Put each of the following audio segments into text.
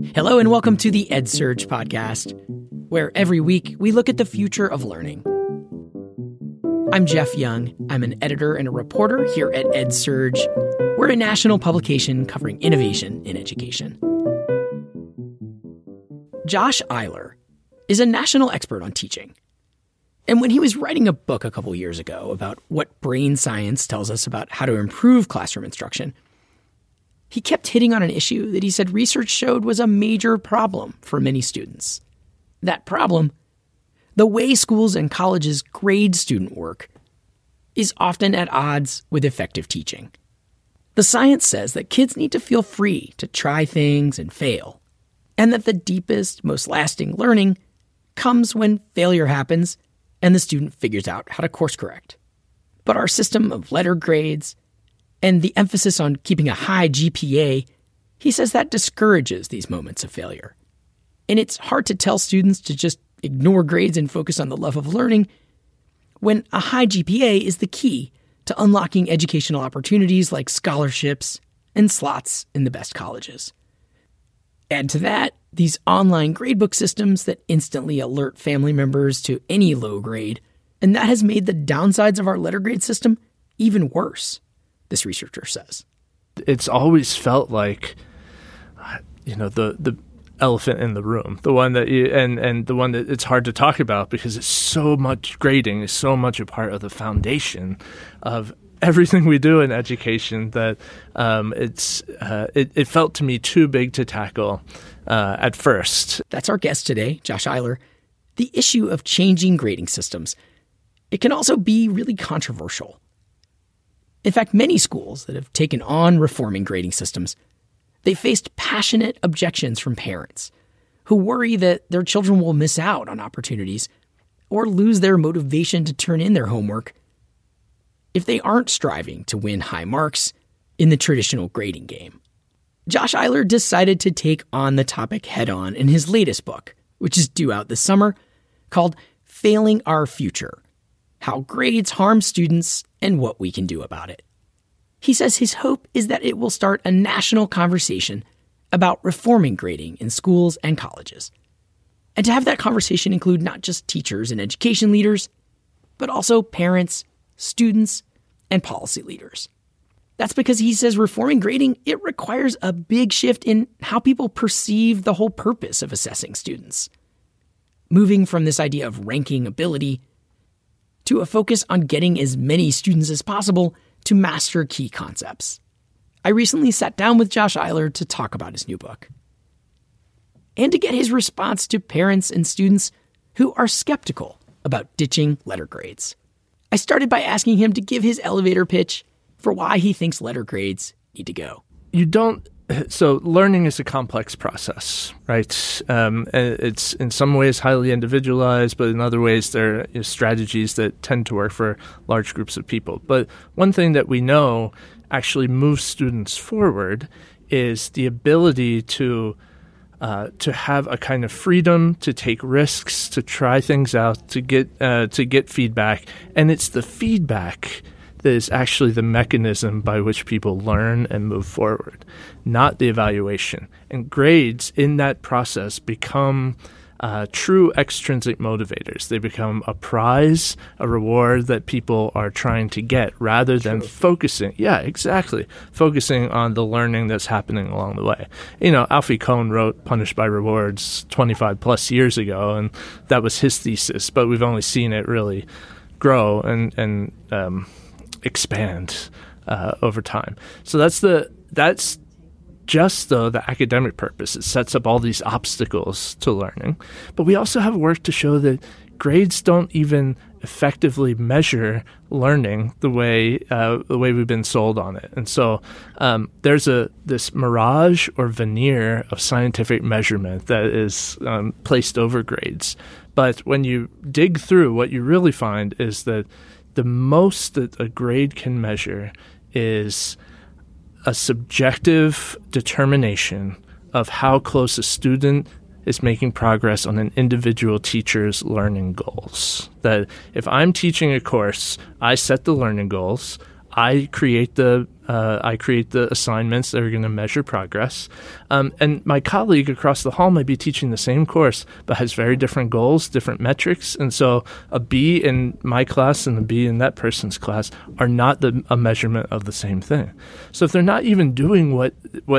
Hello and welcome to the EdSurge podcast, where every week we look at the future of learning. I'm Jeff Young. I'm an editor and a reporter here at EdSurge. We're a national publication covering innovation in education. Josh Eiler is a national expert on teaching. And when he was writing a book a couple years ago about what brain science tells us about how to improve classroom instruction, he kept hitting on an issue that he said research showed was a major problem for many students. That problem, the way schools and colleges grade student work, is often at odds with effective teaching. The science says that kids need to feel free to try things and fail, and that the deepest, most lasting learning comes when failure happens and the student figures out how to course correct. But our system of letter grades and the emphasis on keeping a high GPA, he says that discourages these moments of failure. And it's hard to tell students to just ignore grades and focus on the love of learning when a high GPA is the key to unlocking educational opportunities like scholarships and slots in the best colleges. Add to that these online gradebook systems that instantly alert family members to any low grade, and that has made the downsides of our letter grade system even worse, this researcher says. It's always felt like, the elephant in the room, the one that and the one that it's hard to talk about because it's so much grading is so much a part of the foundation of everything we do in education that it felt to me too big to tackle at first. That's our guest today, Josh Eiler. The issue of changing grading systems, it can also be really controversial. In fact, many schools that have taken on reforming grading systems, they faced passionate objections from parents who worry that their children will miss out on opportunities or lose their motivation to turn in their homework if they aren't striving to win high marks in the traditional grading game. Josh Eiler decided to take on the topic head-on in his latest book, which is due out this summer, called Failing Our Future: How Grades Harm Students and What We Can Do About It. He says his hope is that it will start a national conversation about reforming grading in schools and colleges, and to have that conversation include not just teachers and education leaders, but also parents, students, and policy leaders. That's because he says reforming grading, it requires a big shift in how people perceive the whole purpose of assessing students. Moving from this idea of ranking ability to a focus on getting as many students as possible to master key concepts. I recently sat down with Josh Eiler to talk about his new book and to get his response to parents and students who are skeptical about ditching letter grades. I started by asking him to give his elevator pitch for why he thinks letter grades need to go. So learning is a complex process, right? It's in some ways highly individualized, but in other ways there are strategies that tend to work for large groups of people. But one thing that we know actually moves students forward is the ability to have a kind of freedom to take risks, to try things out, to get feedback, and it's the feedback that is actually the mechanism by which people learn and move forward, not the evaluation. And grades in that process become true extrinsic motivators. They become a prize, a reward that people are trying to get rather than focusing on the learning that's happening along the way. Alfie Kohn wrote Punished by Rewards 25 plus years ago, and that was his thesis, but we've only seen it really grow and expand over time. So that's just the academic purpose. It sets up all these obstacles to learning. But we also have work to show that grades don't even effectively measure learning the way we've been sold on it. And so there's this mirage or veneer of scientific measurement that is placed over grades. But when you dig through, what you really find is that the most that a grade can measure is a subjective determination of how close a student is making progress on an individual teacher's learning goals. That if I'm teaching a course, I set the learning goals, I create the assignments that are going to measure progress, and my colleague across the hall might be teaching the same course but has very different goals, different metrics, and so a B in my class and a B in that person's class are not a measurement of the same thing. So if they're not even doing what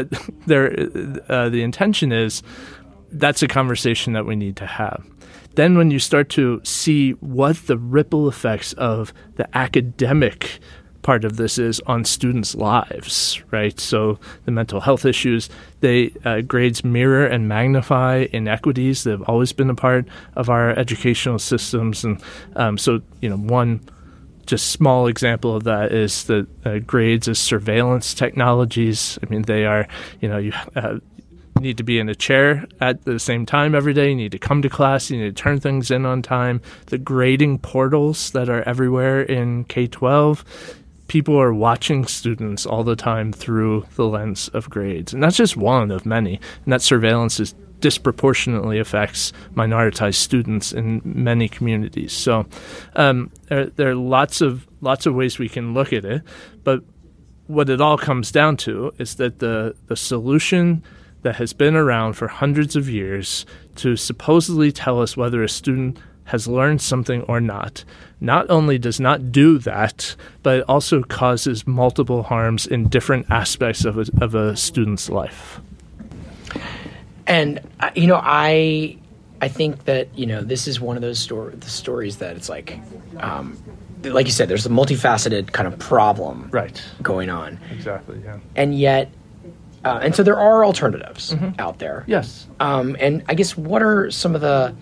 the intention is, that's a conversation that we need to have. Then when you start to see what the ripple effects of the academic part of this is on students' lives, right? So the mental health issues, grades mirror and magnify inequities that have always been a part of our educational systems. And one just small example of that is that grades as surveillance technologies. I mean, they are, you need to be in a chair at the same time every day. You need to come to class. You need to turn things in on time. The grading portals that are everywhere in K-12, people are watching students all the time through the lens of grades. And that's just one of many. And that surveillance disproportionately affects minoritized students in many communities. So there are lots of ways we can look at it. But what it all comes down to is that the solution that has been around for hundreds of years to supposedly tell us whether a student has learned something or not only does not do that, but it also causes multiple harms in different aspects of a student's life. And, I think that, this is one of those stories that it's like you said, there's a multifaceted kind of problem going on. Exactly, yeah. And yet, and so there are alternatives out there. Yes. And I guess what are some of the,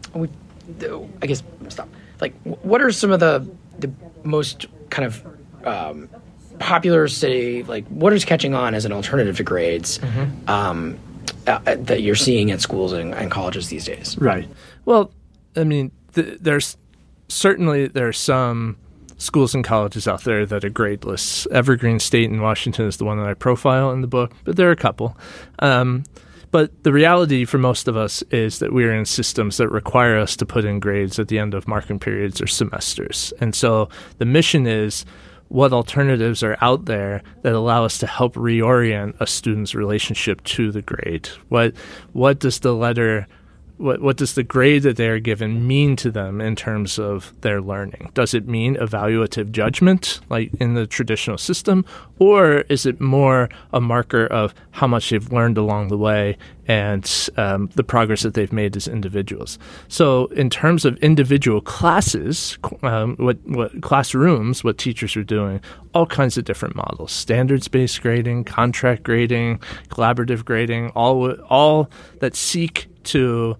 what are some of the most kind of popular city, what is catching on as an alternative to grades that you're seeing at schools and colleges these days? Right. Well, I mean, there are some schools and colleges out there that are gradeless. Evergreen State in Washington is the one that I profile in the book, but there are a couple. But the reality for most of us is that we're in systems that require us to put in grades at the end of marking periods or semesters. And so the mission is, what alternatives are out there that allow us to help reorient a student's relationship to the grade? What does the grade that they are given mean to them in terms of their learning? Does it mean evaluative judgment, like in the traditional system, or is it more a marker of how much they've learned along the way and the progress that they've made as individuals? So in terms of individual classes, what classrooms, what teachers are doing, all kinds of different models: standards-based grading, contract grading, collaborative grading, all that seek to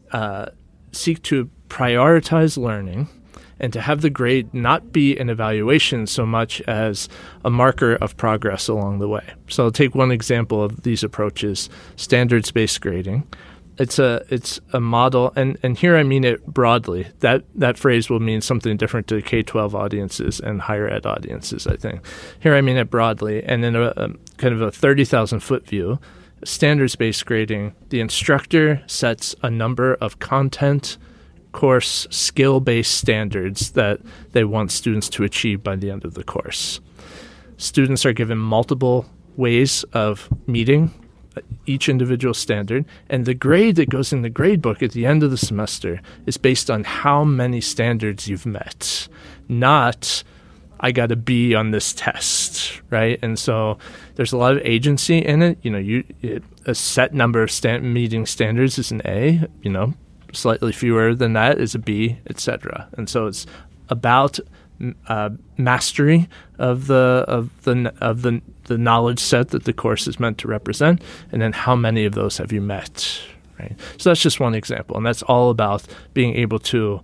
prioritize learning and to have the grade not be an evaluation so much as a marker of progress along the way. So I'll take one example of these approaches: standards-based grading. It's a model, and here I mean it broadly. That phrase will mean something different to K-12 audiences and higher ed audiences, I think. Here I mean it broadly, and in a kind of a 30,000-foot view. Standards-based grading, the instructor sets a number of content, course, skill-based standards that they want students to achieve by the end of the course. Students are given multiple ways of meeting each individual standard, and the grade that goes in the grade book at the end of the semester is based on how many standards you've met, not I got a B on this test, right? And so there's a lot of agency in it. A set number of meeting standards is an A. Slightly fewer than that is a B, etc. And so it's about mastery of the knowledge set that the course is meant to represent, and then how many of those have you met, right? So that's just one example, and that's all about being able to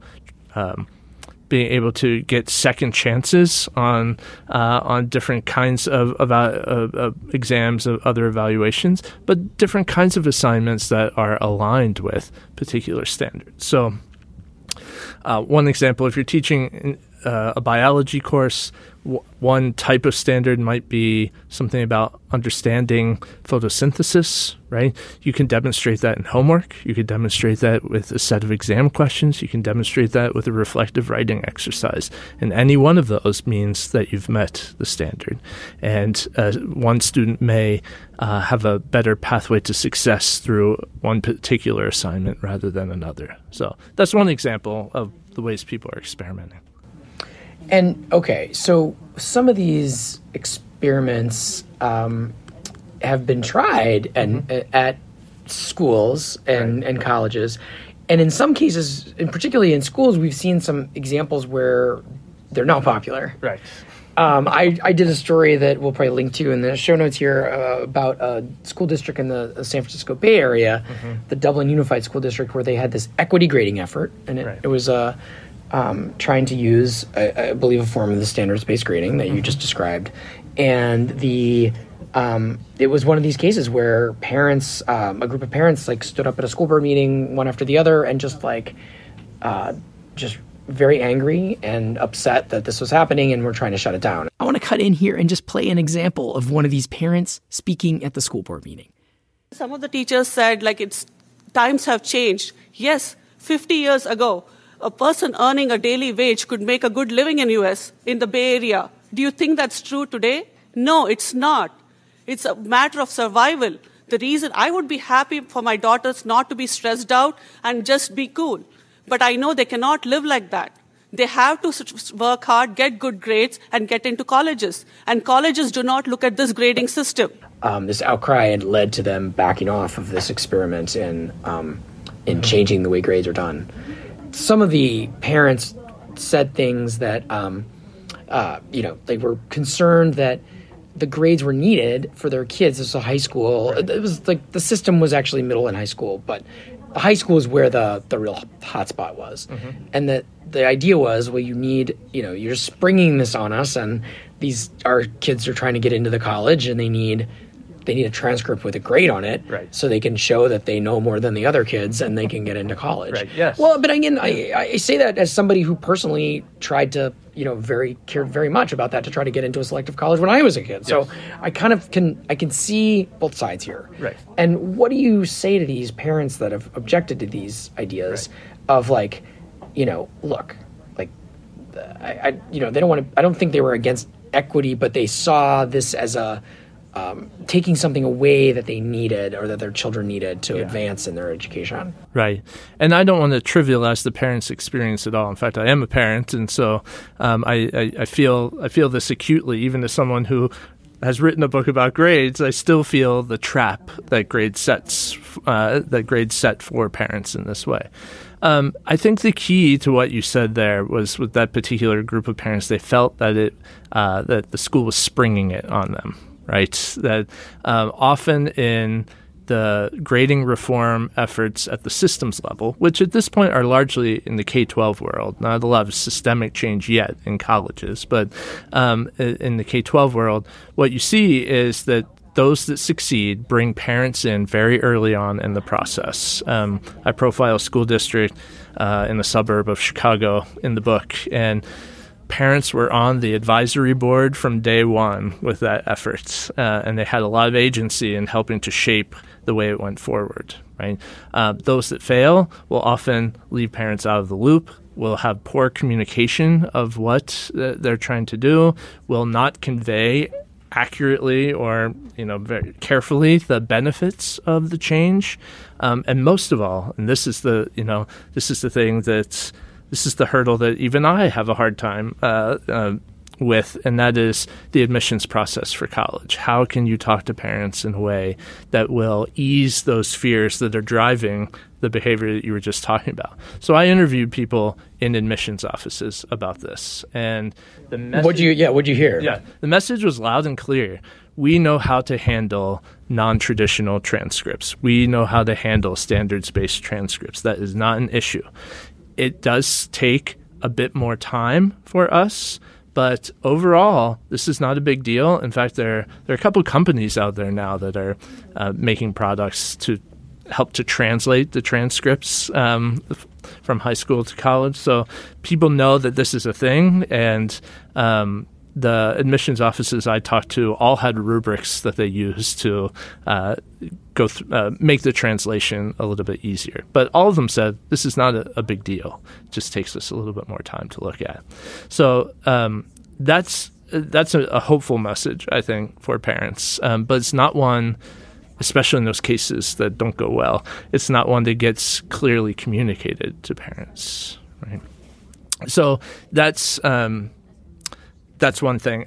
get second chances on different kinds of exams, of other evaluations, but different kinds of assignments that are aligned with particular standards. So one example, if you're teaching a biology course, one type of standard might be something about understanding photosynthesis, right? You can demonstrate that in homework. You can demonstrate that with a set of exam questions. You can demonstrate that with a reflective writing exercise. And any one of those means that you've met the standard. And one student may have a better pathway to success through one particular assignment rather than another. So that's one example of the ways people are experimenting. And, okay, so some of these experiments have been tried at schools and colleges. And in some cases, and particularly in schools, we've seen some examples where they're not popular. Right. I did a story that we'll probably link to in the show notes here about a school district in the San Francisco Bay Area, the Dublin Unified School District, where they had this equity grading effort. And it was trying to use, I believe, a form of the standards-based grading that you just described. And it was one of these cases where parents, a group of parents, like stood up at a school board meeting one after the other and just very angry and upset that this was happening, and we're trying to shut it down. I want to cut in here and just play an example of one of these parents speaking at the school board meeting. Some of the teachers said, times have changed. Yes, 50 years ago, a person earning a daily wage could make a good living in US, in the Bay Area. Do you think that's true today? No, it's not. It's a matter of survival. The reason I would be happy for my daughters not to be stressed out and just be cool. But I know they cannot live like that. They have to work hard, get good grades, and get into colleges. And colleges do not look at this grading system. This outcry had led to them backing off of this experiment in changing the way grades are done. Some of the parents said things that, they were concerned that the grades were needed for their kids. This was a high school. Right. It was like the system was actually middle and high school, but the high school is where the real hot spot was. And that the idea was, well, you need, you're springing this on us, and our kids are trying to get into the college, and they need a transcript with a grade on it, right, so they can show that they know more than the other kids and they can get into college. Right. Yes. Well, but again, I say that as somebody who personally tried to, cared very much about that to try to get into a selective college when I was a kid. Yes. So I kind of can see both sides here. Right. And what do you say to these parents that have objected to these ideas of look, they don't want to. I don't think they were against equity, but they saw this as a taking something away that they needed or that their children needed to advance in their education. Right. And I don't want to trivialize the parents' experience at all. In fact, I am a parent, and so I feel this acutely, even as someone who has written a book about grades. I still feel the trap that grades set for parents in this way. I think the key to what you said there was with that particular group of parents, they felt that that the school was springing it on them. Right, that often in the grading reform efforts at the systems level, which at this point are largely in the K-12 world, not a lot of systemic change yet in colleges, but in the K-12 world, what you see is that those that succeed bring parents in very early on in the process. I profile a school district in the suburb of Chicago in the book, and parents were on the advisory board from day one with that effort, and they had a lot of agency in helping to shape the way it went forward. Right, those that fail will often leave parents out of the loop, will have poor communication of what they're trying to do, will not convey accurately or very carefully the benefits of the change, and most of all, and this is the thing that's. This is the hurdle that even I have a hard time with, and that is the admissions process for college. How can you talk to parents in a way that will ease those fears that are driving the behavior that you were just talking about? So I interviewed people in admissions offices about this, and the message... What'd you hear? Yeah, the message was loud and clear. We know how to handle non-traditional transcripts. We know how to handle standards-based transcripts. That is not an issue. It does take a bit more time for us, but overall, this is not a big deal. In fact, there are a couple of companies out there now that are making products to help to translate the transcripts from high school to college. So people know that this is a thing, and the admissions offices I talked to all had rubrics that they used to make the translation a little bit easier. But all of them said, this is not a big deal. It just takes us a little bit more time to look at. So that's a hopeful message, I think, for parents. But it's not one, especially in those cases that don't go well, it's not one that gets clearly communicated to parents, right? So that's one thing.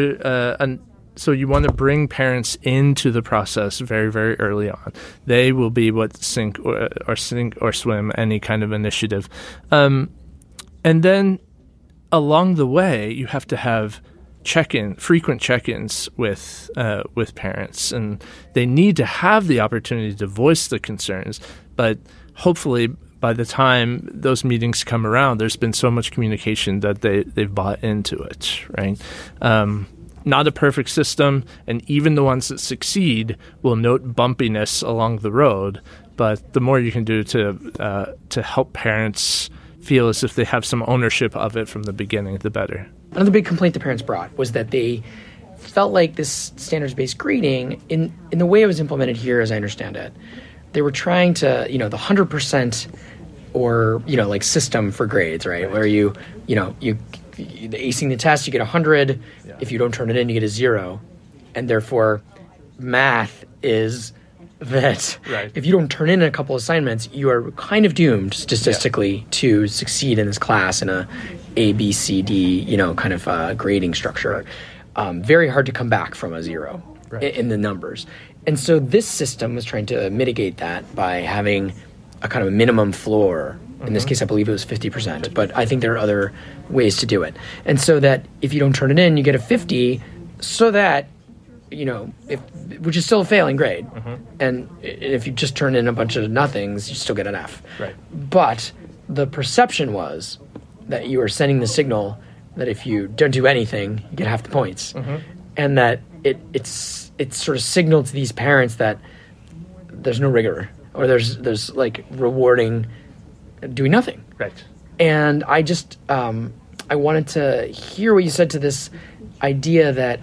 So you want to bring parents into the process very, very early on. They will be what sink or swim any kind of initiative. And then along the way, you have to have frequent check-ins with parents, and they need to have the opportunity to voice the concerns. But hopefully, by the time those meetings come around, there's been so much communication that they've bought into it, right? Not a perfect system, and even the ones that succeed will note bumpiness along the road. But the more you can do to help parents feel as if they have some ownership of it from the beginning, the better. Another big complaint the parents brought was that they felt like this standards-based grading, in the way it was implemented here, as I understand it, they were trying to, the 100% or, like system for grades, right? Where you acing the test, you get 100. Yeah. If you don't turn it in, you get a 0. And therefore, math is that if you don't turn in a couple assignments, you are kind of doomed statistically to succeed in this class in A, B, C, D, kind of grading structure. Very hard to come back from a 0 in the numbers. And so this system was trying to mitigate that by having a kind of a minimum floor. In this case, I believe it was 50%, but I think there are other ways to do it. And so that if you don't turn it in, you get a 50, so that, which is still a failing grade. And if you just turn in a bunch of nothings, you still get an F. Right. But the perception was that you are sending the signal that if you don't do anything, you get half the points. And that it's sort of signaled to these parents that there's no rigor, or there's like rewarding doing nothing. Right. And I just I wanted to hear what you said to this idea that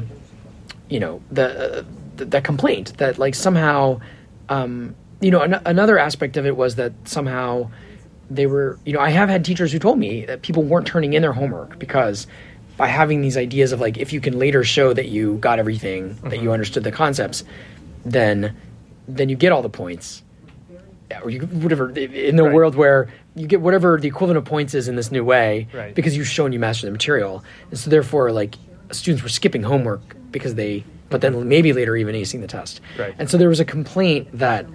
that complaint that like somehow another aspect of it was that somehow they were I have had teachers who told me that people weren't turning in their homework because by having these ideas of like if you can later show that you got everything, that you understood the concepts, then you get all the points. Or you whatever in the world where you get whatever the equivalent of points is in this new way because you've shown you master the material, and so therefore like students were skipping homework because but then maybe later even acing the test. And so there was a complaint that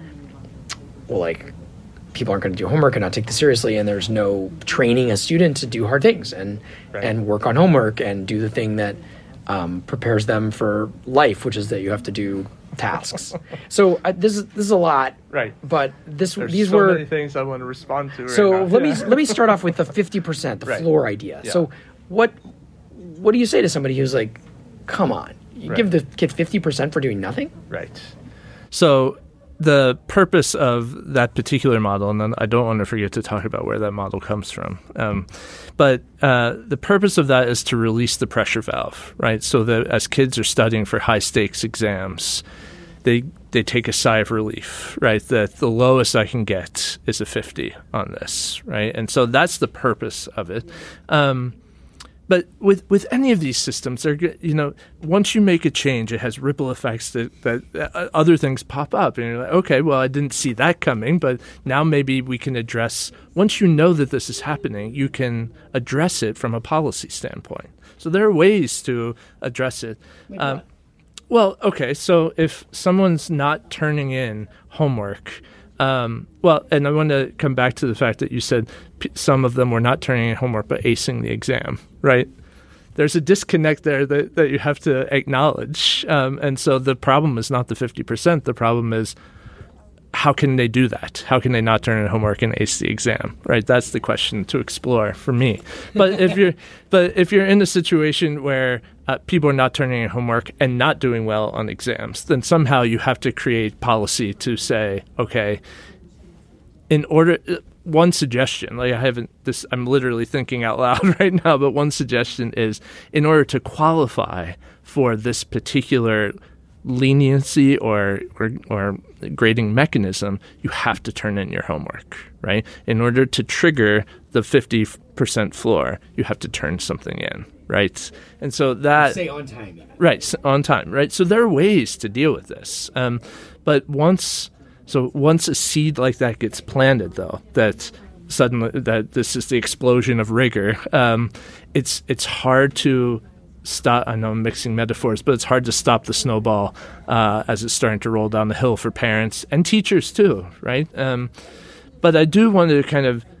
people aren't going to do homework and not take this seriously, and there's no training a student to do hard things and work on homework and do the thing that prepares them for life, which is that you have to do tasks. So this is a lot, right? But these were many things I want to respond to. So let me start off with the 50%, the floor idea. Yeah. So what do you say to somebody who's like, come on, you give the kid 50% for doing nothing? Right. So the purpose of that particular model, and then I don't want to forget to talk about where that model comes from, but the purpose of that is to release the pressure valve, right? So that as kids are studying for high-stakes exams, they take a sigh of relief, right? That the lowest I can get is a 50 on this, right? And so that's the purpose of it. But with any of these systems, once you make a change, it has ripple effects that other things pop up. And you're like, okay, well, I didn't see that coming, but now maybe we can address, once you know that this is happening, you can address it from a policy standpoint. So there are ways to address it. Well, okay, so if someone's not turning in homework, and I want to come back to the fact that you said some of them were not turning in homework but acing the exam, right? There's a disconnect there that you have to acknowledge. And so the problem is not the 50%. The problem is, how can they do that? How can they not turn in homework and ace the exam, right? That's the question to explore for me. But if you're in a situation where people are not turning in homework and not doing well on exams, then somehow you have to create policy to say, okay, in order, one suggestion, like I'm literally thinking out loud right now, but one suggestion is, in order to qualify for this particular leniency or grading mechanism, you have to turn in your homework, right? In order to trigger the 50% floor, you have to turn something in, right? And so that... Say on time. Even. Right, on time, right? So there are ways to deal with this. But once a seed like that gets planted, though, that suddenly that this is the explosion of rigor, it's hard to stop. I know I'm mixing metaphors, but it's hard to stop the snowball as it's starting to roll down the hill for parents and teachers too, right? But I do want to kind of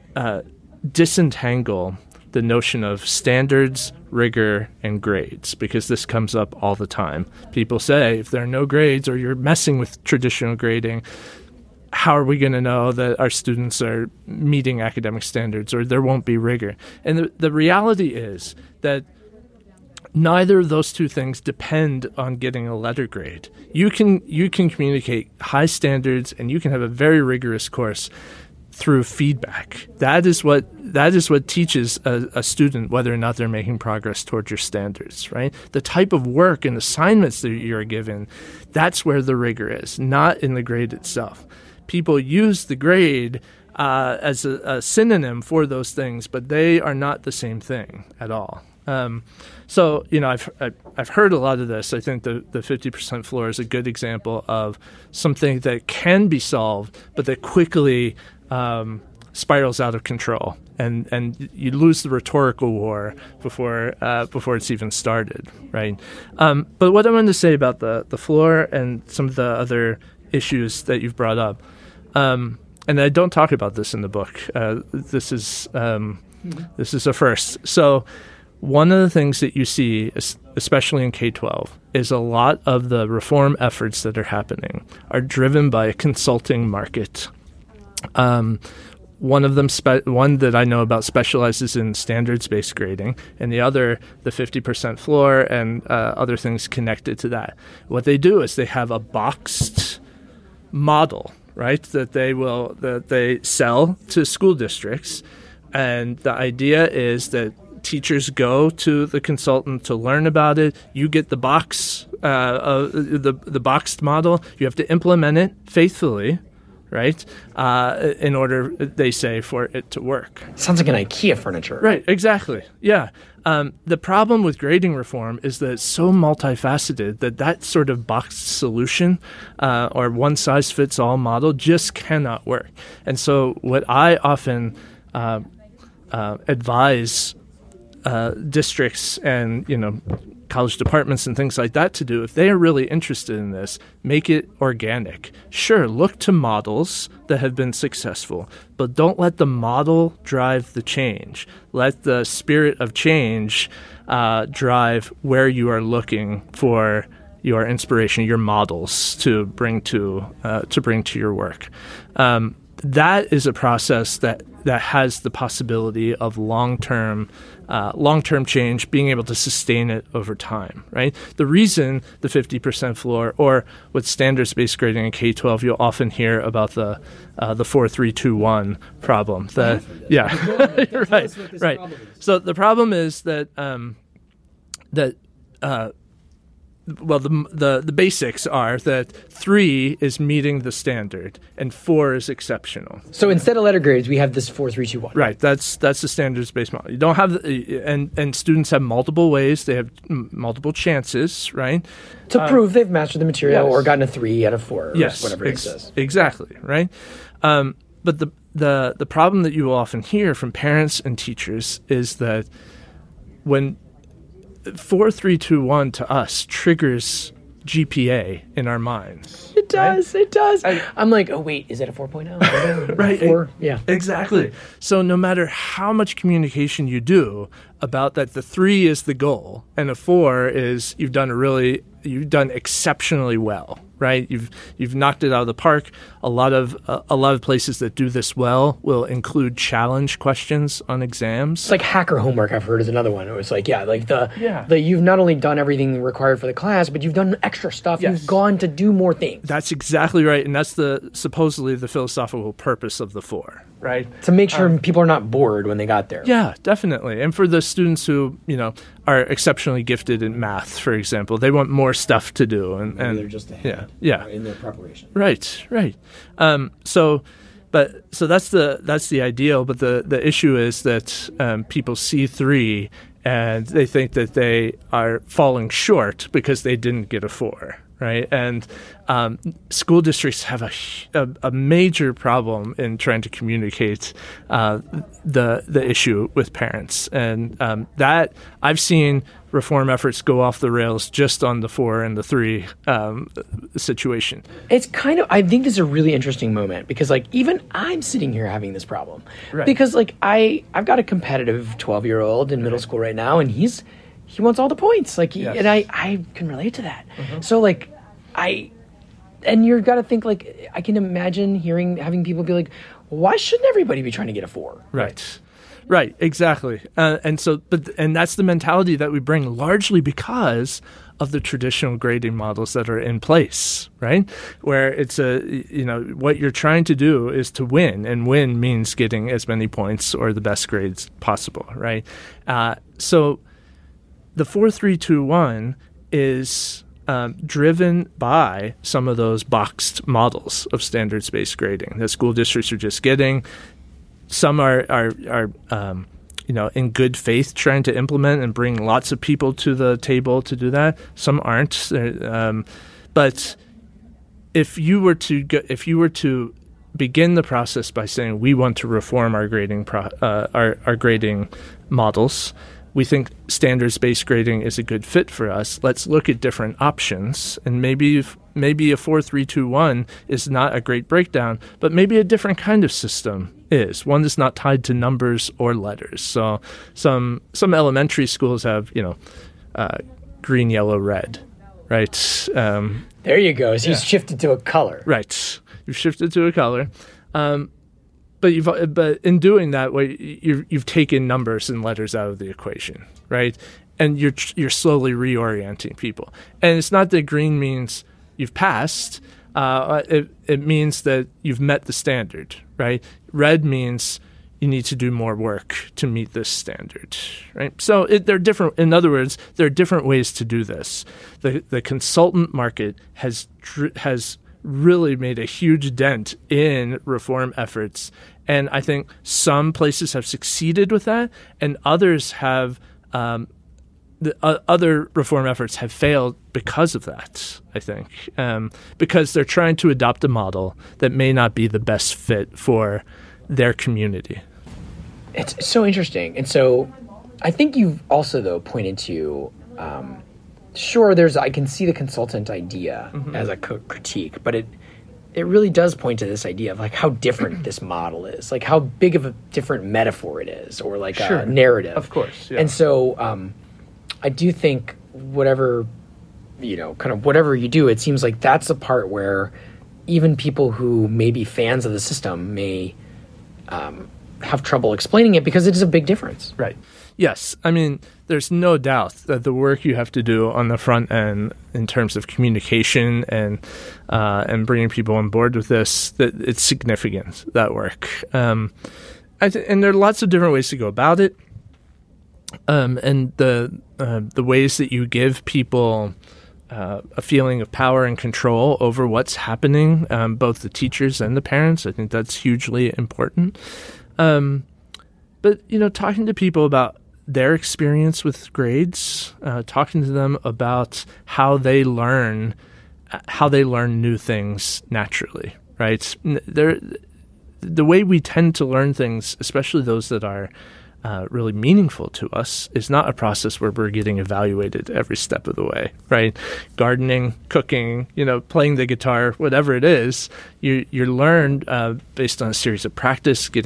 disentangle the notion of standards, rigor, and grades, because this comes up all the time. People say, if there are no grades or you're messing with traditional grading, how are we going to know that our students are meeting academic standards, or there won't be rigor? And the reality is that neither of those two things depend on getting a letter grade. You can communicate high standards and you can have a very rigorous course through feedback. That is what teaches a student whether or not they're making progress towards your standards, right? The type of work and assignments that you're given, that's where the rigor is, not in the grade itself. People use the grade as a synonym for those things, but they are not the same thing at all. So, I've heard a lot of this. I think the 50% floor is a good example of something that can be solved, but that quickly spirals out of control, and you lose the rhetorical war before it's even started, right? But what I wanted to say about the floor and some of the other issues that you've brought up, and I don't talk about this in the book. This is a first. So one of the things that you see, especially in K-12, is a lot of the reform efforts that are happening are driven by a consulting market. One of them, one that I know about, specializes in standards-based grading, and the other, the 50% floor and other things connected to that. What they do is they have a boxed model, right, that they sell to school districts, and the idea is that teachers go to the consultant to learn about it. You get the boxed model. You have to implement it faithfully, right? In order, they say, for it to work. Sounds like an IKEA furniture. Right, exactly. Yeah. The problem with grading reform is that it's so multifaceted that sort of boxed solution or one-size-fits-all model just cannot work. And so what I often advise districts and college departments and things like that to do, if they are really interested in this, make it organic. Sure, look to models that have been successful, but don't let the model drive the change. Let the spirit of change drive where you are looking for your inspiration, your models to bring to your work. That is a process that has the possibility of long-term change, being able to sustain it over time, right? The reason the 50% floor, or with standards-based grading in K-12, you'll often hear about the 4-3-2-1 problem. Right. So the problem is that the basics are that 3 is meeting the standard and 4 is exceptional. So instead of letter grades, we have this 4-3-2-1. Right. That's the standards-based model. You don't have and students have multiple ways. They have multiple chances, right? To prove they've mastered the material, yes. or gotten a 3 out of 4, or yes, whatever it says. Exactly, right? But the problem that you will often hear from parents and teachers is that when 4-3-2-1 to us triggers GPA in our minds. It does. Right? It does. I'm like, oh wait, is it a 4.0? Right. 4? Yeah. Exactly. So no matter how much communication you do, about that the 3 is the goal and a 4 is you've done exceptionally well, right? You've knocked it out of the park. A lot of places that do this well will include challenge questions on exams. It's like hacker homework, I've heard, is another one. It was like, the you've not only done everything required for the class, but you've done extra stuff. Yes. You've gone to do more things. That's exactly right, and that's supposedly the philosophical purpose of the 4, right? To make sure people are not bored when they got there. Yeah, definitely. And for the students who, are exceptionally gifted in math, for example, they want more stuff to do, and they're just ahead. Yeah. In their preparation. Right. So that's the ideal, but the issue is that people see 3 and they think that they are falling short because they didn't get a 4. Right, and school districts have a major problem in trying to communicate the issue with parents, and that I've seen reform efforts go off the rails just on the 4 and the 3 situation. It's I think this is a really interesting moment because even I'm sitting here having this problem, right. Because I've got a competitive 12-year-old in middle school right now, and he wants all the points. Yes. And I can relate to that. Mm-hmm. So and you've got to think I can imagine having people be like, why shouldn't everybody be trying to get a 4? Right, exactly. And that's the mentality that we bring largely because of the traditional grading models that are in place, right? Where it's what you're trying to do is to win, and win means getting as many points or the best grades possible, right? So the 4-3-2-1 is driven by some of those boxed models of standards-based grading that school districts are just getting. Some are in good faith trying to implement and bring lots of people to the table to do that. Some aren't. But if you were to begin the process by saying we want to reform our grading our grading models, we think standards-based grading is a good fit for us. Let's look at different options, and maybe a 4-3-2-1 is not a great breakdown, but maybe a different kind of system is one that's not tied to numbers or letters. So some elementary schools have green, yellow, red, right? There you go. So you've shifted to a color, right? You've shifted to a color. But in doing that, you've taken numbers and letters out of the equation, right? And you're slowly reorienting people. And it's not that green means you've passed. It means that you've met the standard, right? Red means you need to do more work to meet this standard, right? So they're different. In other words, there are different ways to do this. The consultant market has really made a huge dent in reform efforts. And I think some places have succeeded with that, and others have other reform efforts have failed because of that, I think, because they're trying to adopt a model that may not be the best fit for their community. It's so interesting. And so I think you've also, though, pointed to, sure, I can see the consultant idea as a critique, but it really does point to this idea of how different this model is, how big of a different metaphor it is, or sure. A narrative. Of course, yeah. And so I do think whatever you do, it seems like that's a part where even people who may be fans of the system may have trouble explaining it because it is a big difference. Right. Yes. I mean, there's no doubt that the work you have to do on the front end in terms of communication and bringing people on board with this, that it's significant, that work. And there are lots of different ways to go about it. And the ways that you give people a feeling of power and control over what's happening, both the teachers and the parents, I think that's hugely important. But, talking to people about their experience with grades, talking to them about how they learn new things naturally, right? The way we tend to learn things, especially those that are really meaningful to us, is not a process where we're getting evaluated every step of the way, right? Gardening, cooking, playing the guitar, whatever it is, you learn based on a series of practice, getting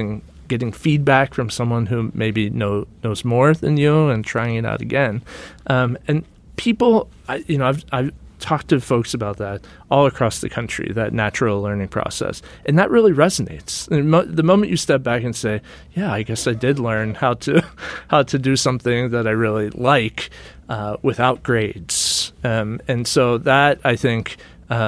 getting feedback from someone who maybe knows more than you and trying it out again. And people, I've talked to folks about that all across the country, that natural learning process. And that really resonates. The moment you step back and say, yeah, I guess I did learn how to do something that I really like without grades. And so that, I think,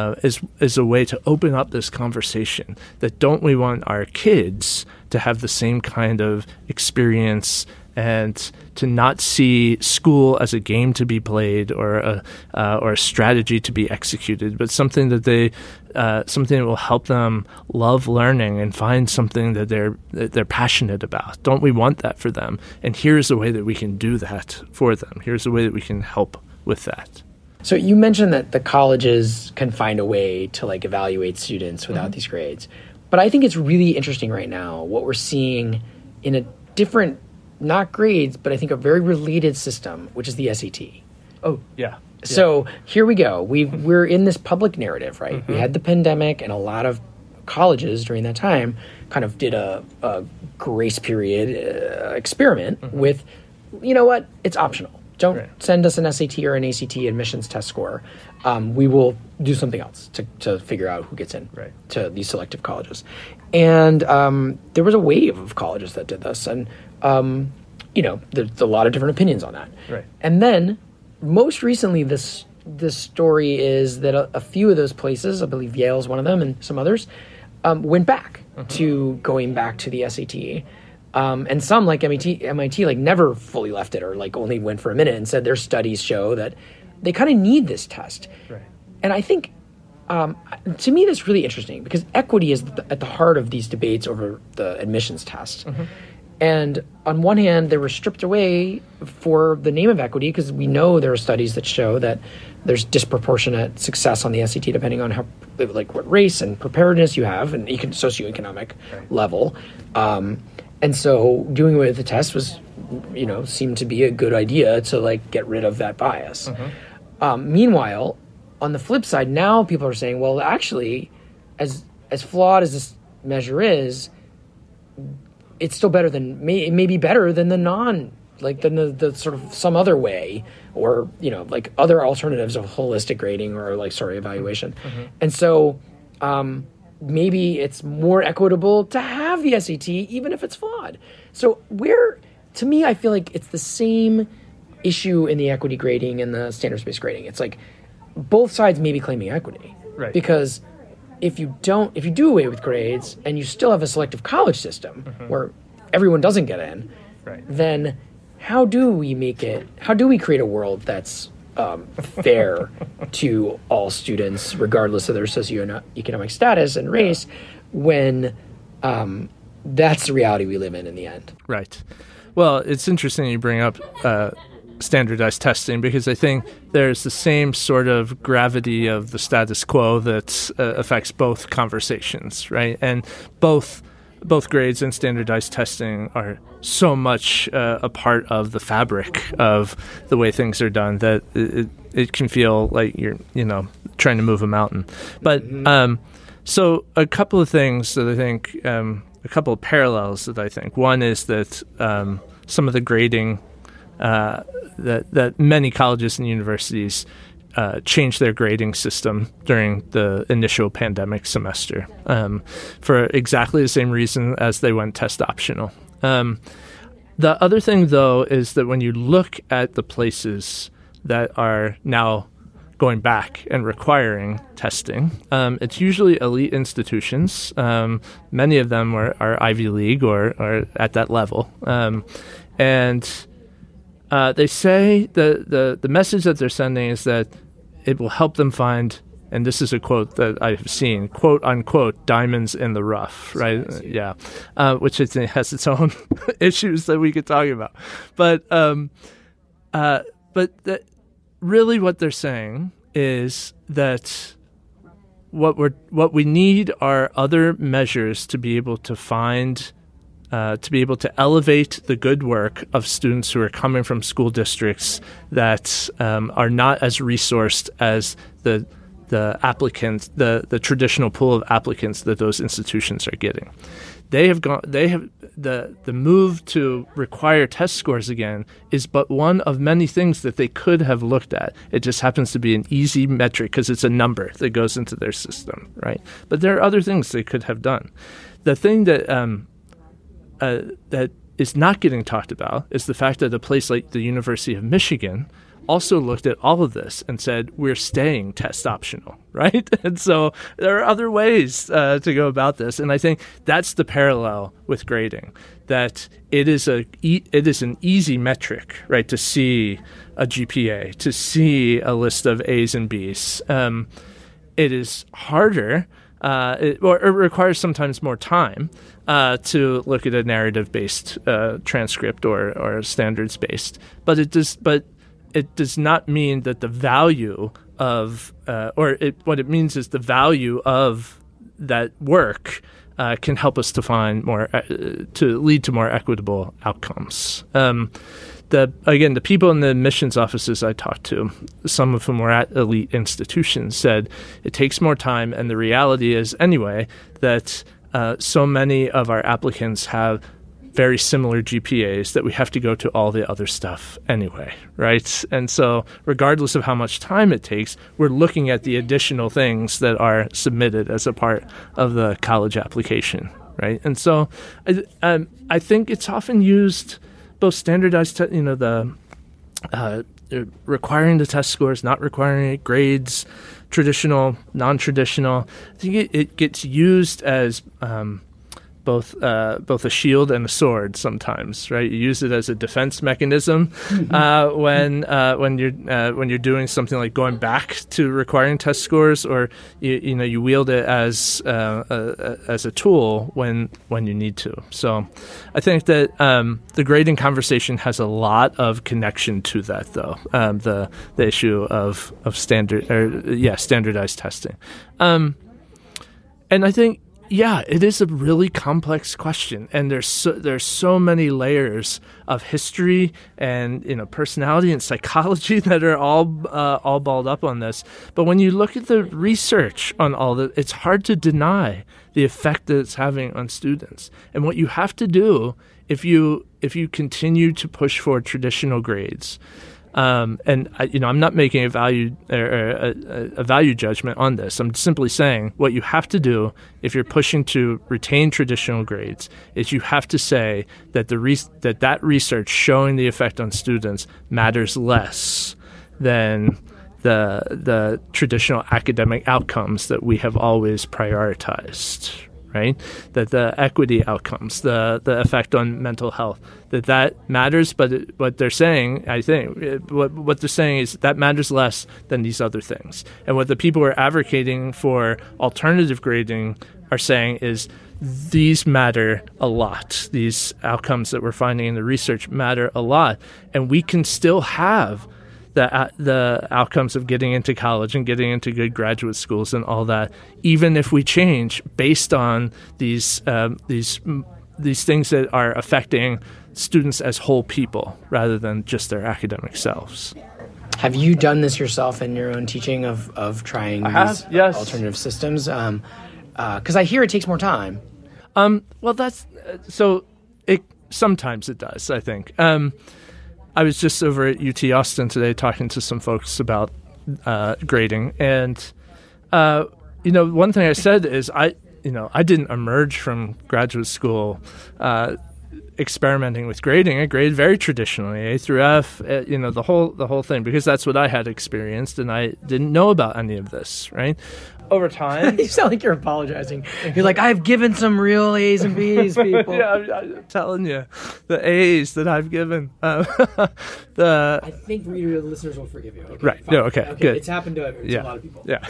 is a way to open up this conversation that don't we want our kids to have the same kind of experience and to not see school as a game to be played or a strategy to be executed, but something that something that will help them love learning and find something that they're passionate about. Don't we want that for them? And here's a way that we can do that for them. Here's a way that we can help with that. So you mentioned that the colleges can find a way to like evaluate students without these grades. But I think it's really interesting right now what we're seeing in a different, not grades, but I think a very related system, which is the SAT. Oh, yeah. So here we go. We're in this public narrative, right? We had the pandemic, and a lot of colleges during that time kind of did a grace period experiment with, you know what, it's optional. Don't send us an SAT or an ACT admissions test score. We will do something else to figure out who gets in to these selective colleges. And there was a wave of colleges that did this. And, there's a lot of different opinions on that. Right. And then most recently, this story is that a few of those places, I believe Yale's one of them and some others, went back to going back to the SAT. And some, like MIT, like never fully left it or like only went for a minute and said their studies show that they kind of need this test. Right. And I think, to me, that's really interesting because equity is at the heart of these debates over the admissions test. And on one hand, they were stripped away for the name of equity because we know there are studies that show that there's disproportionate success on the SAT depending on how, like, what race and preparedness you have and socioeconomic level. And so doing away with the test was, seemed to be a good idea to like get rid of that bias. Meanwhile, on the flip side, now people are saying, well, actually, as flawed as this measure is, it's still better than, it may be better than than the sort of some other way or, like other alternatives of holistic grading or evaluation. And so, maybe it's more equitable to have the SAT, even if it's flawed. So to me, I feel like it's the same issue in the equity grading and the standards-based grading. It's like both sides may be claiming equity. Right. Because if you do away with grades and you still have a selective college system where everyone doesn't get in, then how do we create a world that's fair to all students, regardless of their socioeconomic status and race, when that's the reality we live in the end. Right. Well, it's interesting you bring up standardized testing because I think there's the same sort of gravity of the status quo that affects both conversations, right? And both grades and standardized testing are so much a part of the fabric of the way things are done that it can feel like you're, trying to move a mountain. But so a couple of things that I think, a couple of parallels that I think. One is that some of the grading that many colleges and universities changed their grading system during the initial pandemic semester for exactly the same reason as they went test optional. The other thing, though, is that when you look at the places that are now going back and requiring testing, it's usually elite institutions. Many of them are Ivy League or at that level. And they say the message that they're sending is that it will help them find, and this is a quote that I've seen, quote unquote, diamonds in the rough, right? Yeah. Which I think has its own issues that we could talk about. But that really what they're saying is that what we need are other measures to be able to find, to be able to elevate the good work of students who are coming from school districts that are not as resourced as the applicants, the traditional pool of applicants that those institutions are getting. The move to require test scores again is but one of many things that they could have looked at. It just happens to be an easy metric because it's a number that goes into their system, right? But there are other things they could have done. The thing that that is not getting talked about is the fact that a place like the University of Michigan also looked at all of this and said, we're staying test optional, right? And so there are other ways to go about this. And I think that's the parallel with grading, that it is an easy metric, right, to see a GPA, to see a list of A's and B's. It is harder, it requires sometimes more time to look at a narrative-based transcript or standards-based. But it does not mean that the value of, what it means is the value of that work can help us to find to lead to more equitable outcomes. The people in the admissions offices I talked to, some of whom were at elite institutions, said it takes more time, and the reality is anyway that so many of our applicants have very similar GPAs that we have to go to all the other stuff anyway, right? And so regardless of how much time it takes, we're looking at the additional things that are submitted as a part of the college application, right? And so I think it's often used, both standardized, requiring the test scores, not requiring it, grades, traditional, non-traditional. I think it gets used as both a shield and a sword sometimes, right? You use it as a defense mechanism when you're doing something like going back to requiring test scores, or you wield it as a tool when you need to. So I think that the grading conversation has a lot of connection to that, though, the issue of standardized testing, and I think. Yeah, it is a really complex question, and there's so many layers of history and personality and psychology that are all balled up on this. But when you look at the research on all that, it's hard to deny the effect that it's having on students. And what you have to do if you continue to push for traditional grades. And I'm not making a value judgment on this. I'm simply saying what you have to do if you're pushing to retain traditional grades is you have to say that that research showing the effect on students matters less than the traditional academic outcomes that we have always prioritized. Right, that the equity outcomes, the effect on mental health, that matters. But what they're saying, I think, what they're saying is that matters less than these other things. And what the people who are advocating for alternative grading are saying is these matter a lot. These outcomes that we're finding in the research matter a lot, and we can still have the outcomes of getting into college and getting into good graduate schools and all that, even if we change based on these things that are affecting students as whole people rather than just their academic selves. Have you done this yourself in your own teaching of trying these alternative systems? Because I hear it takes more time. Well, that's so. Sometimes it does, I think. I was just over at UT Austin today talking to some folks about grading, and one thing I said is I didn't emerge from graduate school experimenting with grading. I graded very traditionally, A through F, the whole thing, because that's what I had experienced, and I didn't know about any of this, right? Over time. You sound like you're apologizing. You're like, I've given some real A's and B's, people. Yeah, I'm telling you, the A's that I've given. I think listeners will forgive you. Okay, right. Fine. No, okay, good. It's happened to a lot of people. Yeah.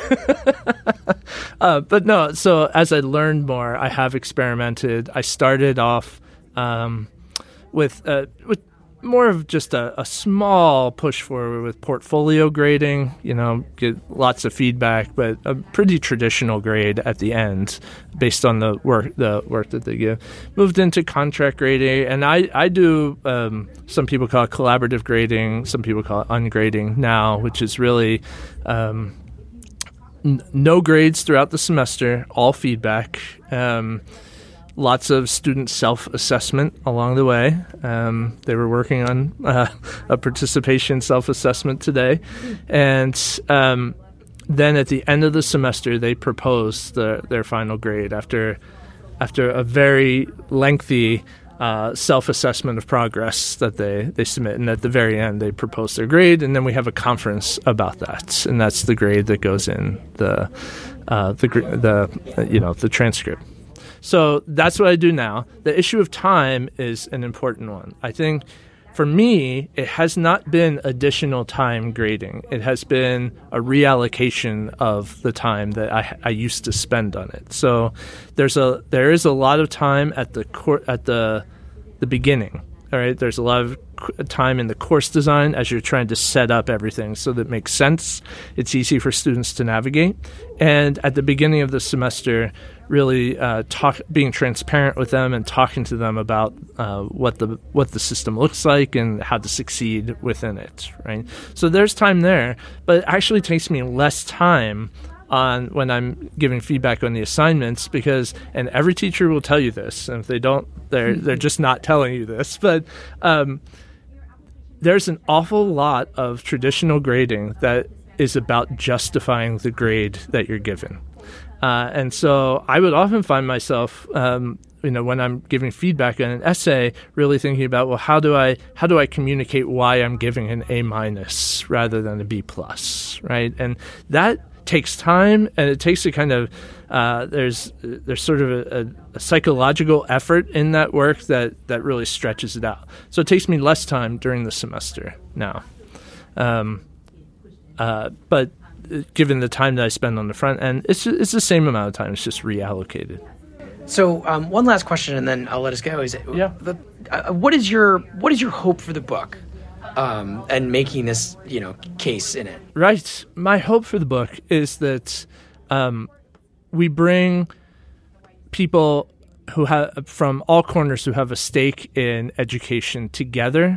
But no, so as I learned more, I have experimented. I started off with more of just a small push forward with portfolio grading, get lots of feedback, but a pretty traditional grade at the end based on the work that they give. Moved into contract grading, and I do, some people call it collaborative grading, some people call it ungrading now, which is really no grades throughout the semester, all feedback. Lots of student self-assessment along the way. They were working on a participation self-assessment today. And then at the end of the semester, they proposed their final grade after a very lengthy self-assessment of progress that they submit. And at the very end, they propose their grade, and then we have a conference about that. And that's the grade that goes in the transcript. So that's what I do now. The issue of time is an important one. I think for me, it has not been additional time grading. It has been a reallocation of the time that I used to spend on it. So there is a lot of time at the beginning. All right, there's a lot of time in the course design as you're trying to set up everything so that it makes sense. It's easy for students to navigate. And at the beginning of the semester, really being transparent with them and talking to them about what the system looks like and how to succeed within it. Right. So there's time there, but it actually takes me less time on when I'm giving feedback on the assignments and every teacher will tell you this, and if they don't, they're just not telling you this. But there's an awful lot of traditional grading that is about justifying the grade that you're given. And so I would often find myself, when I'm giving feedback on an essay, really thinking about, well, how do I communicate why I'm giving an A- rather than a B+, right? And that takes time, and it takes a kind of there's sort of a psychological effort in that work that really stretches it out. So it takes me less time during the semester now, but given the time that I spend on the front end, it's the same amount of time. It's just reallocated. So one last question, and then I'll let us go. What is your hope for the book? And making this, case in it. Right. My hope for the book is that we bring people who have from all corners who have a stake in education together,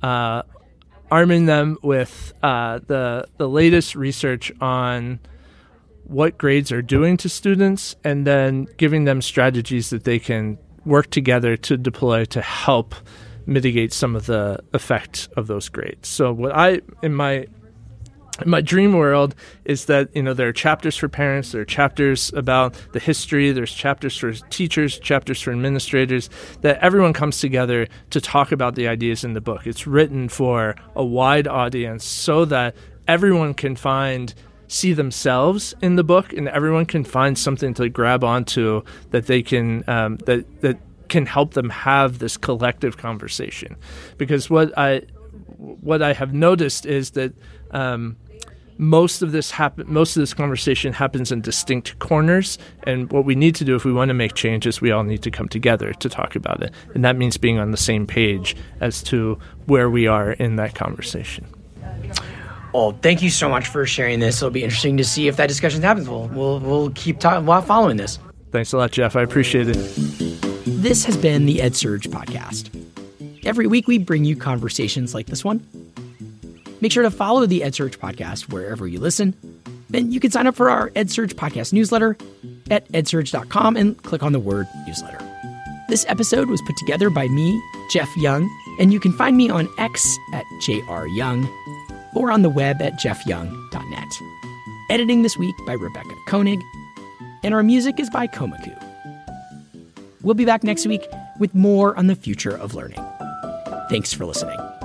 arming them with the latest research on what grades are doing to students, and then giving them strategies that they can work together to deploy to help mitigate some of the effect of those grades. So what in my dream world is that, there are chapters for parents, there are chapters about the history, there's chapters for teachers, chapters for administrators, that everyone comes together to talk about the ideas in the book. It's written for a wide audience so that everyone can see themselves in the book, and everyone can find something to grab onto that they can that can help them have this collective conversation. Because what I have noticed is that most of this conversation happens in distinct corners, and what we need to do if we want to make changes, we all need to come together to talk about it, and that means being on the same page as to where we are in that conversation. Well, thank you so much for sharing this. It'll be interesting to see if that discussion happens. We'll keep following this. Thanks a lot, Jeff. I appreciate it. This has been the EdSurge podcast. Every week we bring you conversations like this one. Make sure to follow the EdSurge podcast wherever you listen. Then you can sign up for our EdSurge podcast newsletter at edsurge.com and click on the word newsletter. This episode was put together by me, Jeff Young, and you can find me on X at JRYoung or on the web at jeffyoung.net. Editing this week by Rebecca Koenig, and our music is by Komaku. We'll be back next week with more on the future of learning. Thanks for listening.